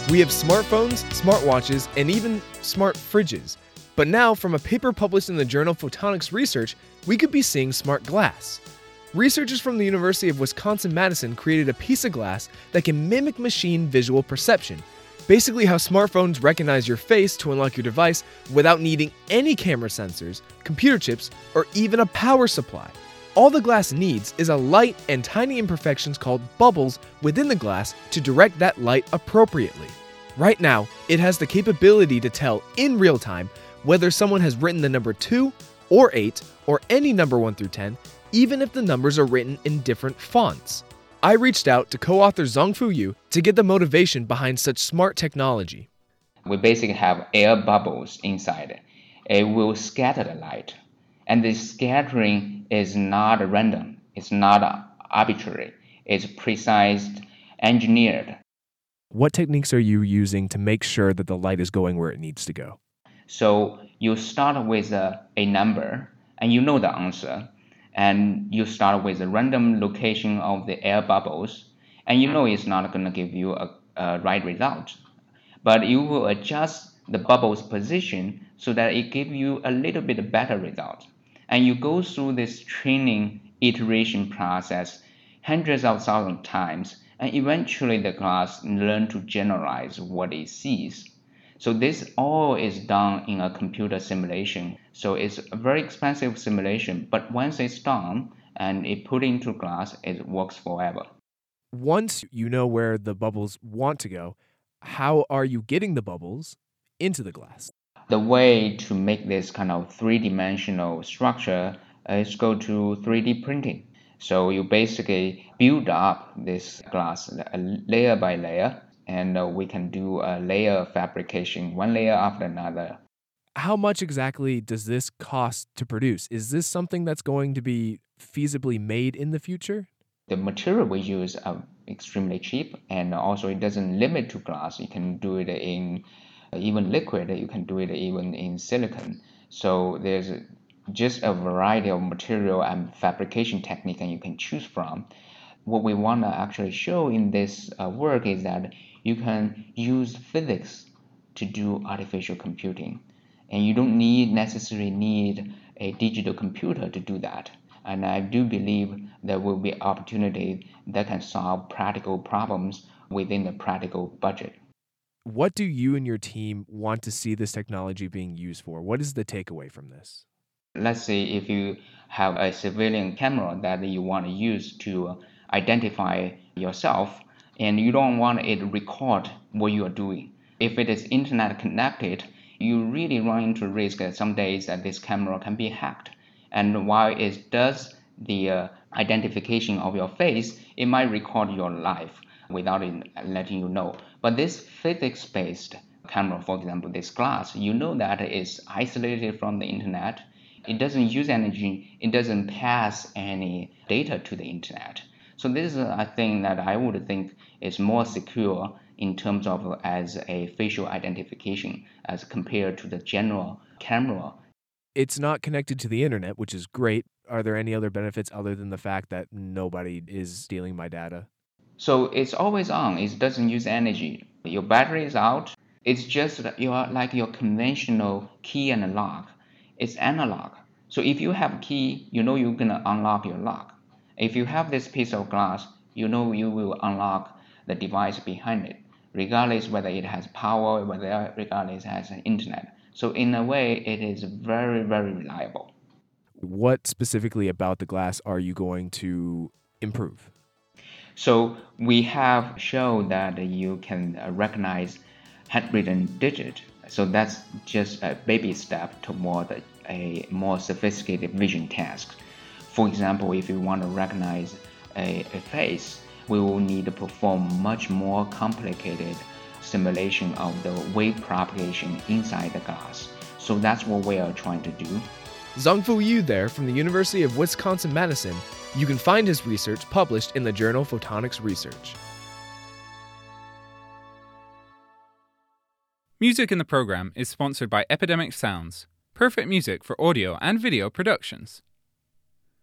We have smartphones, smartwatches, and even smart fridges. But now, from a paper published in the journal Photonics Research, we could be seeing smart glass. Researchers from the University of Wisconsin-Madison created a piece of glass that can mimic machine visual perception, basically how smartphones recognize your face to unlock your device without needing any camera sensors, computer chips, or even a power supply. All the glass needs is a light and tiny imperfections called bubbles within the glass to direct that light appropriately. Right now, it has the capability to tell in real time whether someone has written the number 2 or 8 or any number 1 through 10, even if the numbers are written in different fonts. I reached out to co-author Zhongfu Yu to get the motivation behind such smart technology. We basically have air bubbles inside. It will scatter the light. And this scattering is not random. It's not arbitrary. It's precise, engineered. What techniques are you using to make sure that the light is going where it needs to go? So you start with a number, and you know the answer. And you start with a random location of the air bubbles, and you know it's not going to give you a right result. But you will adjust the bubble's position so that it gives you a little bit better result. And you go through this training iteration process hundreds of thousands of times, and eventually the glass learns to generalize what it sees. So this all is done in a computer simulation. So it's a very expensive simulation, but once it's done and it put into glass, it works forever. Once you know where the bubbles want to go, how are you getting the bubbles into the glass? The way to make this kind of three-dimensional structure is go to 3D printing. So you basically build up this glass layer by layer, and we can do a layer fabrication, one layer after another. How much exactly does this cost to produce? Is this something that's going to be feasibly made in the future? The material we use are extremely cheap, and also it doesn't limit to glass. You can do it in even liquid, you can do it even in silicon. So there's just a variety of material and fabrication technique and you can choose from. What we want to actually show in this work is that you can use physics to do artificial computing, and you don't necessarily need a digital computer to do that. And I do believe there will be opportunity that can solve practical problems within the practical budget. What do you and your team want to see this technology being used for? What is the takeaway from this? Let's say if you have a civilian camera that you want to use to identify yourself, and you don't want it to record what you are doing. If it is internet connected, you really run into risk that some days that this camera can be hacked. And while it does the identification of your face, it might record your life without it letting you know. But this physics-based camera, for example, this glass, you know that it is isolated from the internet. It doesn't use energy. It doesn't pass any data to the internet. So this is a thing that I would think is more secure in terms of as a facial identification as compared to the general camera. It's not connected to the internet, which is great. Are there any other benefits other than the fact that nobody is stealing my data? So it's always on. It doesn't use energy. Your battery is out. It's just your conventional key and lock. It's analog. So if you have a key, you know you're gonna unlock your lock. If you have this piece of glass, you know you will unlock the device behind it, regardless whether it has power, regardless it has an internet. So in a way, it is very, very reliable. What specifically about the glass are you going to improve? So we have shown that you can recognize handwritten digit. So that's just a baby step toward a more sophisticated vision task. For example, if you want to recognize a face, we will need to perform much more complicated simulation of the wave propagation inside the glass. So that's what we are trying to do. Zhongfu Yu there from the University of Wisconsin-Madison. You can find his research published in the journal Photonics Research. Music in the program is sponsored by Epidemic Sounds, perfect music for audio and video productions.